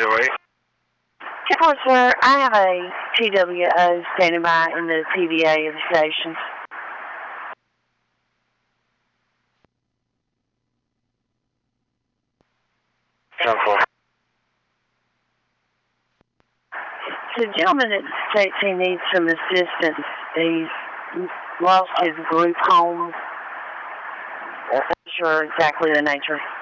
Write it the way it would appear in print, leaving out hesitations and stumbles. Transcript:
Joey. Hello, sir. I have a TWO standing by in the PVA of the station. The gentleman that states he needs some assistance. He's lost his group home. I'm not sure exactly the nature.